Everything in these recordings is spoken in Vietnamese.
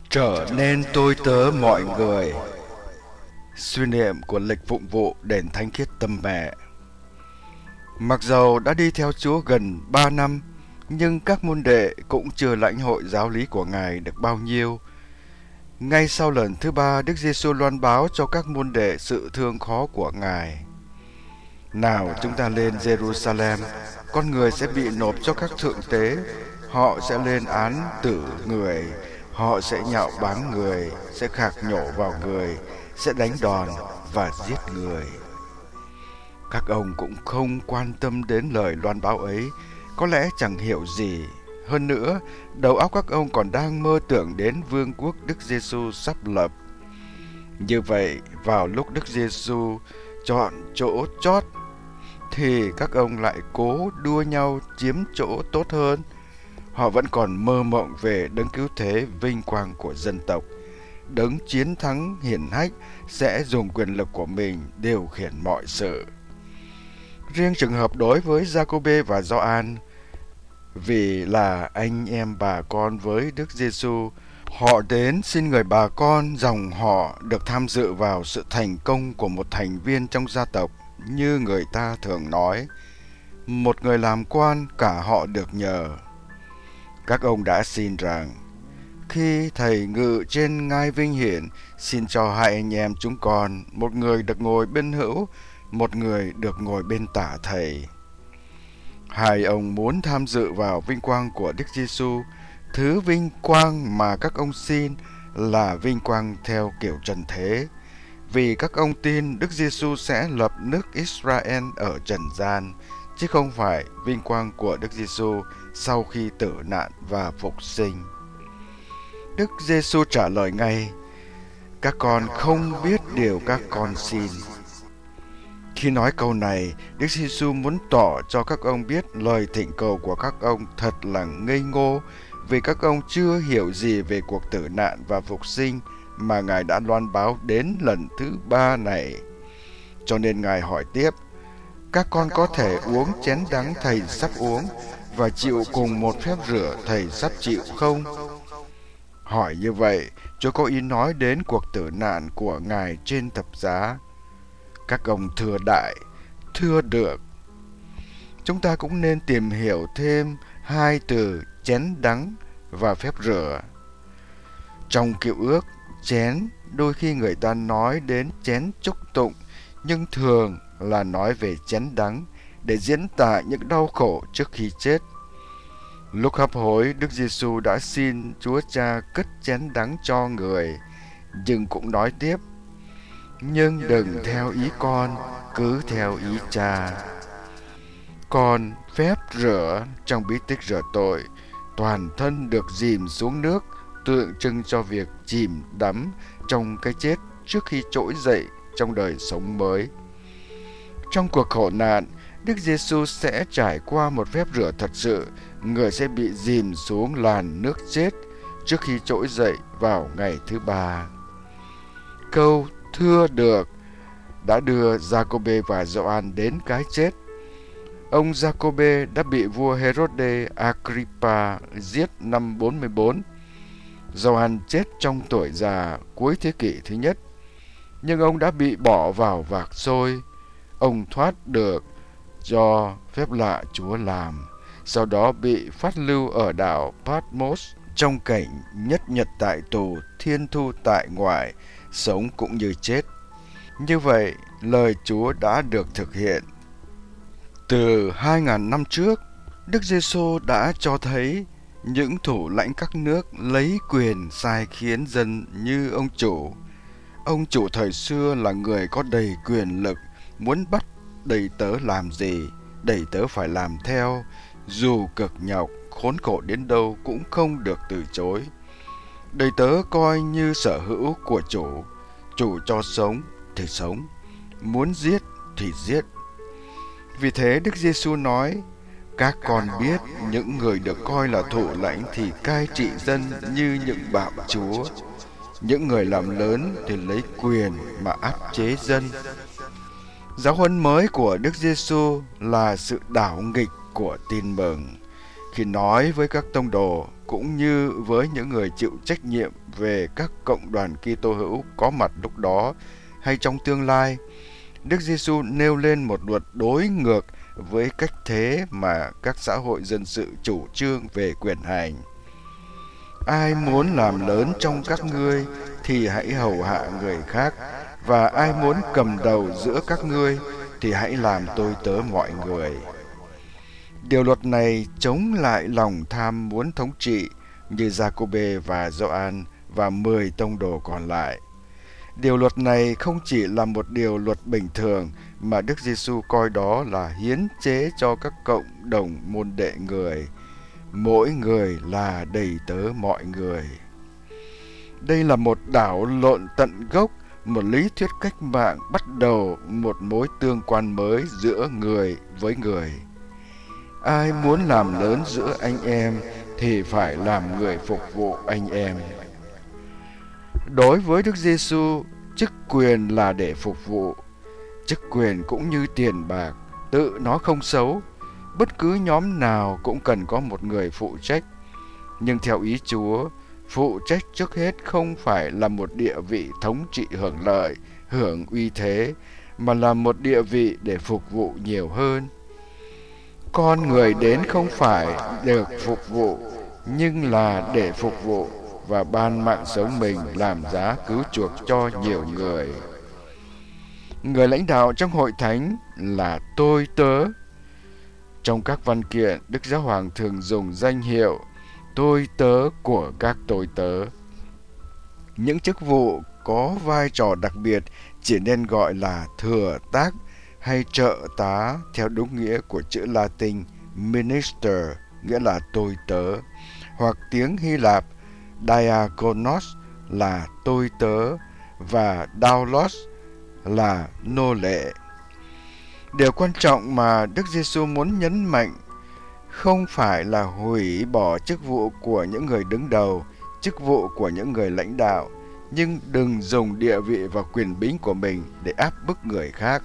Trở nên tôi tớ mọi người. Suy niệm của lịch phụng vụ đền Thánh Khiết Tâm Mẹ. Mặc dầu đã đi theo Chúa gần 3 năm, nhưng các môn đệ cũng chưa lãnh hội giáo lý của Ngài được bao nhiêu. Ngay sau lần thứ 3, Đức Giêsu loan báo cho các môn đệ sự thương khó của Ngài. Nào chúng ta lên Jerusalem, con người sẽ bị nộp cho các thượng tế, họ sẽ lên án tử người, họ sẽ nhạo báng người, sẽ khạc nhổ vào người, sẽ đánh đòn và giết người. Các ông cũng không quan tâm đến lời loan báo ấy, có lẽ chẳng hiểu gì. Hơn nữa, đầu óc các ông còn đang mơ tưởng đến vương quốc Đức Giêsu sắp lập. Như vậy, vào lúc Đức Giêsu chọn chỗ chót, thì các ông lại cố đua nhau chiếm chỗ tốt hơn. Họ vẫn còn mơ mộng về đấng cứu thế vinh quang của dân tộc. Đấng chiến thắng hiển hách sẽ dùng quyền lực của mình điều khiển mọi sự. Riêng trường hợp đối với Giacôbê và Gioan, vì là anh em bà con với Đức Giêsu, họ đến xin người bà con dòng họ được tham dự vào sự thành công của một thành viên trong gia tộc, như người ta thường nói, một người làm quan cả họ được nhờ. Các ông đã xin rằng, khi Thầy ngự trên ngai vinh hiển, xin cho hai anh em chúng con, một người được ngồi bên hữu, một người được ngồi bên tả Thầy. Hai ông muốn tham dự vào vinh quang của Đức Giêsu. Thứ vinh quang mà các ông xin là vinh quang theo kiểu trần thế, vì các ông tin Đức Giêsu sẽ lập nước Israel ở trần gian, chứ không phải vinh quang của Đức Giêsu sau khi tử nạn và phục sinh. Đức Giêsu trả lời ngay, các con không biết điều các con xin. Khi nói câu này, Đức Giêsu muốn tỏ cho các ông biết lời thỉnh cầu của các ông thật là ngây ngô, vì các ông chưa hiểu gì về cuộc tử nạn và phục sinh mà Ngài đã loan báo đến lần thứ 3 này. Cho nên Ngài hỏi tiếp, các con có thể uống chén đắng Thầy sắp uống và chịu cùng một phép rửa Thầy sắp chịu không? Hỏi như vậy, Chúa có ý nói đến cuộc tử nạn của Ngài trên thập giá. Các ông thưa đại, thưa được. Chúng ta cũng nên tìm hiểu thêm hai từ chén đắng và phép rửa. Trong Cựu Ước, chén đôi khi người ta nói đến chén chúc tụng, nhưng thường là nói về chén đắng để diễn tả những đau khổ trước khi chết. Lúc hấp hối, Đức Giêsu đã xin Chúa Cha cất chén đắng cho người, nhưng cũng nói tiếp, nhưng đừng theo ý con, cứ theo ý Cha. Còn phép rửa trong bí tích rửa tội, toàn thân được dìm xuống nước, tượng trưng cho việc chìm đắm trong cái chết trước khi trỗi dậy trong đời sống mới. Trong cuộc khổ nạn, Đức Giêsu sẽ trải qua một phép rửa thật sự, người sẽ bị dìm xuống làn nước chết trước khi trỗi dậy vào ngày thứ 3. Câu thưa được đã đưa Giacôbê và Gioan đến cái chết. Ông Giacôbê đã bị vua Herode Agrippa giết năm 44. Gioan chết trong tuổi già cuối thế kỷ thứ nhất, nhưng ông đã bị bỏ vào vạc sôi. Ông thoát được do phép lạ Chúa làm, sau đó bị phát lưu ở đảo Patmos trong cảnh nhất nhật tại tù, thiên thu tại ngoại, sống cũng như chết. Như vậy, lời Chúa đã được thực hiện. Từ 2000 năm trước, Đức Giêsu đã cho thấy những thủ lãnh các nước lấy quyền sai khiến dân như ông chủ. Ông chủ thời xưa là người có đầy quyền lực, muốn bắt đầy tớ làm gì, đầy tớ phải làm theo, dù cực nhọc, khốn khổ đến đâu cũng không được từ chối. Đầy tớ coi như sở hữu của chủ, chủ cho sống thì sống, muốn giết thì giết. Vì thế Đức Giêsu nói, các con biết những người được coi là thủ lãnh thì cai trị dân như những bạo chúa. Những người làm lớn thì lấy quyền mà áp chế dân. Giáo huấn mới của Đức Giêsu là sự đảo nghịch của tin mừng. Khi nói với các tông đồ, cũng như với những người chịu trách nhiệm về các cộng đoàn Kitô hữu có mặt lúc đó hay trong tương lai, Đức Giêsu nêu lên một luật đối ngược với cách thế mà các xã hội dân sự chủ trương về quyền hành. Ai muốn làm lớn trong các ngươi thì hãy hầu hạ người khác, và ai muốn cầm đầu giữa các ngươi thì hãy làm tôi tớ mọi người. Điều luật này chống lại lòng tham muốn thống trị như Giacôbê và Gioan và 10 tông đồ còn lại. Điều luật này không chỉ là một điều luật bình thường mà Đức Giêsu coi đó là hiến chế cho các cộng đồng môn đệ người. Mỗi người là đầy tớ mọi người. Đây là một đảo lộn tận gốc, một lý thuyết cách mạng bắt đầu một mối tương quan mới giữa người với người. Ai muốn làm lớn giữa anh em thì phải làm người phục vụ anh em. Đối với Đức Giêsu, chức quyền là để phục vụ. Chức quyền cũng như tiền bạc, tự nó không xấu. Bất cứ nhóm nào cũng cần có một người phụ trách. Nhưng theo ý Chúa, phụ trách trước hết không phải là một địa vị thống trị hưởng lợi, hưởng uy thế, mà là một địa vị để phục vụ nhiều hơn. Con người đến không phải được phục vụ, nhưng là để phục vụ và ban mạng sống mình làm giá cứu chuộc cho nhiều người. Người lãnh đạo trong hội thánh là tôi tớ. Trong các văn kiện, Đức Giáo Hoàng thường dùng danh hiệu tôi tớ của các tôi tớ. Những chức vụ có vai trò đặc biệt chỉ nên gọi là thừa tác hay trợ tá theo đúng nghĩa của chữ Latin minister, nghĩa là tôi tớ, hoặc tiếng Hy Lạp diakonos là tôi tớ và doulos là nô lệ. Điều quan trọng mà Đức Giêsu muốn nhấn mạnh không phải là hủy bỏ chức vụ của những người đứng đầu, chức vụ của những người lãnh đạo, nhưng đừng dùng địa vị và quyền bính của mình để áp bức người khác.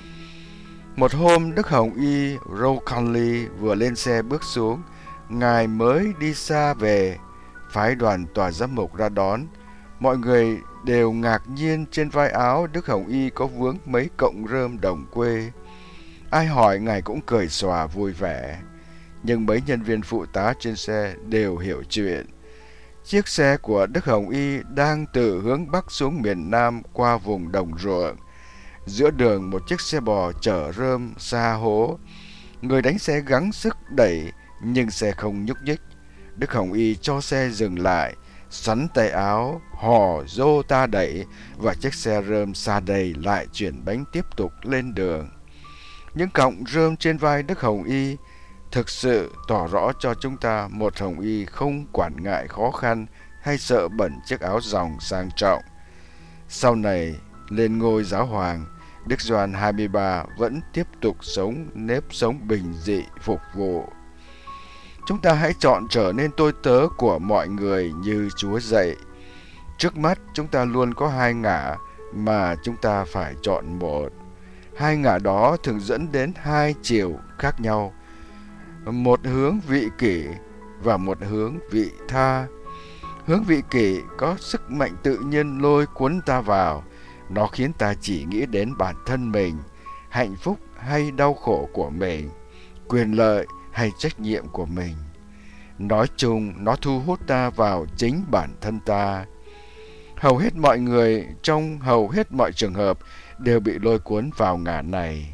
Một hôm, Đức Hồng Y Roncalli vừa lên xe bước xuống, Ngài mới đi xa về, phái đoàn tòa giám mục ra đón. Mọi người đều ngạc nhiên trên vai áo Đức Hồng Y có vướng mấy cọng rơm đồng quê. Ai hỏi Ngài cũng cười xòa vui vẻ. Nhưng mấy nhân viên phụ tá trên xe đều hiểu chuyện. Chiếc xe của Đức Hồng Y đang từ hướng Bắc xuống miền Nam qua vùng đồng ruộng. Giữa đường một chiếc xe bò chở rơm xa hố. Người đánh xe gắng sức đẩy nhưng xe không nhúc nhích. Đức Hồng Y cho xe dừng lại, xoắn tay áo, hò dô ta đẩy và chiếc xe rơm xa đầy lại chuyển bánh tiếp tục lên đường. Những cọng rơm trên vai Đức Hồng Y thực sự tỏ rõ cho chúng ta một Hồng Y không quản ngại khó khăn hay sợ bẩn chiếc áo dòng sang trọng. Sau này, lên ngôi giáo hoàng, Đức Gioan 23 vẫn tiếp tục sống nếp sống bình dị phục vụ. Chúng ta hãy chọn trở nên tôi tớ của mọi người như Chúa dạy. Trước mắt chúng ta luôn có hai ngả mà chúng ta phải chọn một. Hai ngả đó thường dẫn đến hai chiều khác nhau. Một hướng vị kỷ và một hướng vị tha. Hướng vị kỷ có sức mạnh tự nhiên lôi cuốn ta vào. Nó khiến ta chỉ nghĩ đến bản thân mình, hạnh phúc hay đau khổ của mình, quyền lợi hay trách nhiệm của mình. Nói chung, nó thu hút ta vào chính bản thân ta. Hầu hết mọi người trong hầu hết mọi trường hợp đều bị lôi cuốn vào ngả này.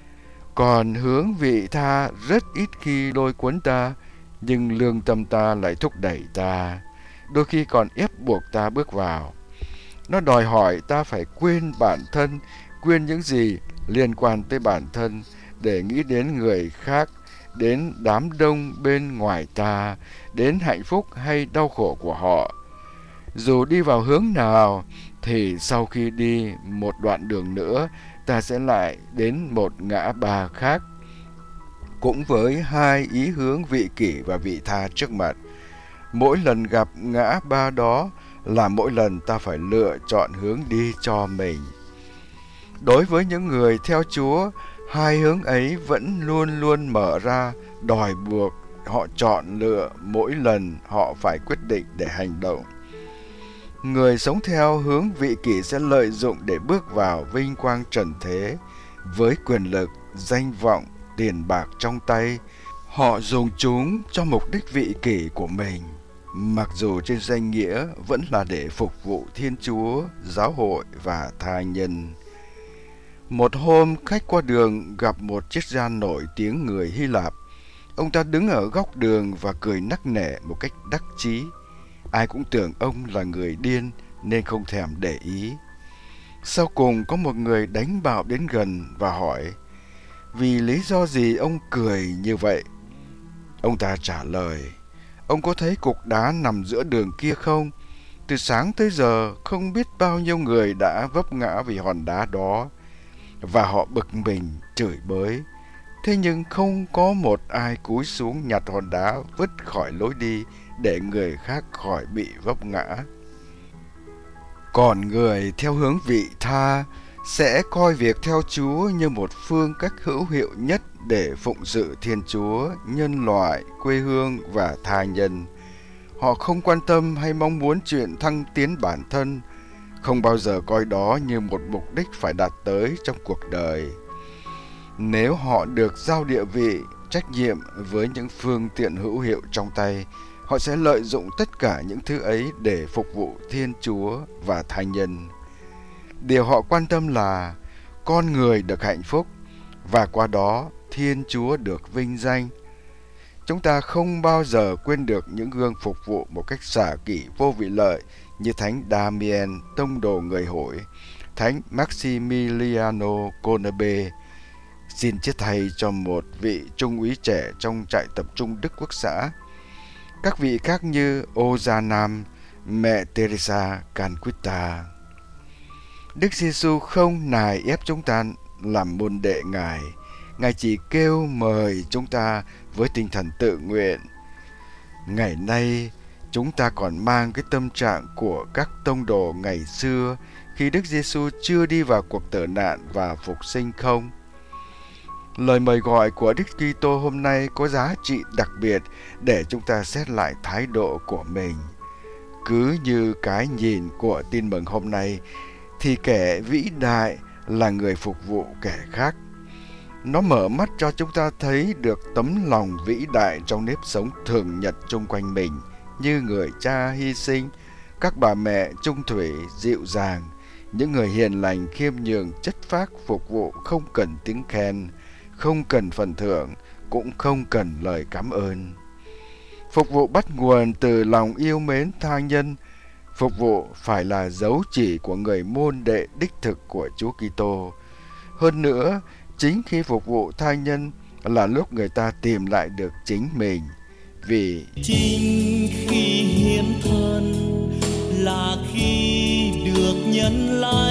Còn hướng vị tha rất ít khi lôi cuốn ta, nhưng lương tâm ta lại thúc đẩy ta, đôi khi còn ép buộc ta bước vào. Nó đòi hỏi ta phải quên bản thân, quên những gì liên quan tới bản thân để nghĩ đến người khác, đến đám đông bên ngoài ta, đến hạnh phúc hay đau khổ của họ. Dù đi vào hướng nào, thì sau khi đi một đoạn đường nữa, ta sẽ lại đến một ngã ba khác, cũng với hai ý hướng vị kỷ và vị tha trước mặt. Mỗi lần gặp ngã ba đó là mỗi lần ta phải lựa chọn hướng đi cho mình. Đối với những người theo Chúa, hai hướng ấy vẫn luôn luôn mở ra, đòi buộc họ chọn lựa mỗi lần họ phải quyết định để hành động. Người sống theo hướng vị kỷ sẽ lợi dụng để bước vào vinh quang trần thế với quyền lực, danh vọng, tiền bạc trong tay. Họ dùng chúng cho mục đích vị kỷ của mình, mặc dù trên danh nghĩa vẫn là để phục vụ Thiên Chúa, giáo hội và tha nhân. Một hôm, khách qua đường gặp một triết gia nổi tiếng người Hy Lạp. Ông ta đứng ở góc đường và cười nắc nẻ một cách đắc chí. Ai cũng tưởng ông là người điên nên không thèm để ý. Sau cùng có một người đánh bạo đến gần và hỏi vì lý do gì ông cười như vậy. Ông ta trả lời: ông có thấy cục đá nằm giữa đường kia không? Từ sáng tới giờ không biết bao nhiêu người đã vấp ngã vì hòn đá đó, và họ bực mình chửi bới. Thế nhưng không có một ai cúi xuống nhặt hòn đá vứt khỏi lối đi để người khác khỏi bị vấp ngã. Còn người theo hướng vị tha sẽ coi việc theo Chúa như một phương cách hữu hiệu nhất để phụng sự Thiên Chúa, nhân loại, quê hương và tha nhân. Họ không quan tâm hay mong muốn chuyện thăng tiến bản thân, không bao giờ coi đó như một mục đích phải đạt tới trong cuộc đời. Nếu họ được giao địa vị, trách nhiệm với những phương tiện hữu hiệu trong tay, họ sẽ lợi dụng tất cả những thứ ấy để phục vụ Thiên Chúa và tha nhân. Điều họ quan tâm là con người được hạnh phúc, và qua đó Thiên Chúa được vinh danh. Chúng ta không bao giờ quên được những gương phục vụ một cách xả kỷ vô vị lợi như Thánh Damien, tông đồ người Hội, Thánh Maximiliano Kolbe. Xin chết thay cho một vị trung úy trẻ trong trại tập trung Đức Quốc xã. Các vị khác như Ozanam, mẹ Teresa Calcutta. Đức Giêsu không nài ép chúng ta làm môn đệ Ngài. Ngài chỉ kêu mời chúng ta với tinh thần tự nguyện. Ngày nay, chúng ta còn mang cái tâm trạng của các tông đồ ngày xưa khi Đức Giêsu chưa đi vào cuộc tử nạn và phục sinh không? Lời mời gọi của Đức Kitô hôm nay có giá trị đặc biệt để chúng ta xét lại thái độ của mình. Cứ như cái nhìn của tin mừng hôm nay, thì kẻ vĩ đại là người phục vụ kẻ khác. Nó mở mắt cho chúng ta thấy được tấm lòng vĩ đại trong nếp sống thường nhật chung quanh mình, như người cha hy sinh, các bà mẹ trung thủy dịu dàng, những người hiền lành khiêm nhường chất phác phục vụ không cần tiếng khen, không cần phần thưởng, cũng không cần lời cảm ơn. Phục vụ bắt nguồn từ lòng yêu mến tha nhân. Phục vụ phải là dấu chỉ của người môn đệ đích thực của Chúa Kitô. Hơn nữa, chính khi phục vụ tha nhân là lúc người ta tìm lại được chính mình. Vì chính khi hiến thân là khi được nhân lại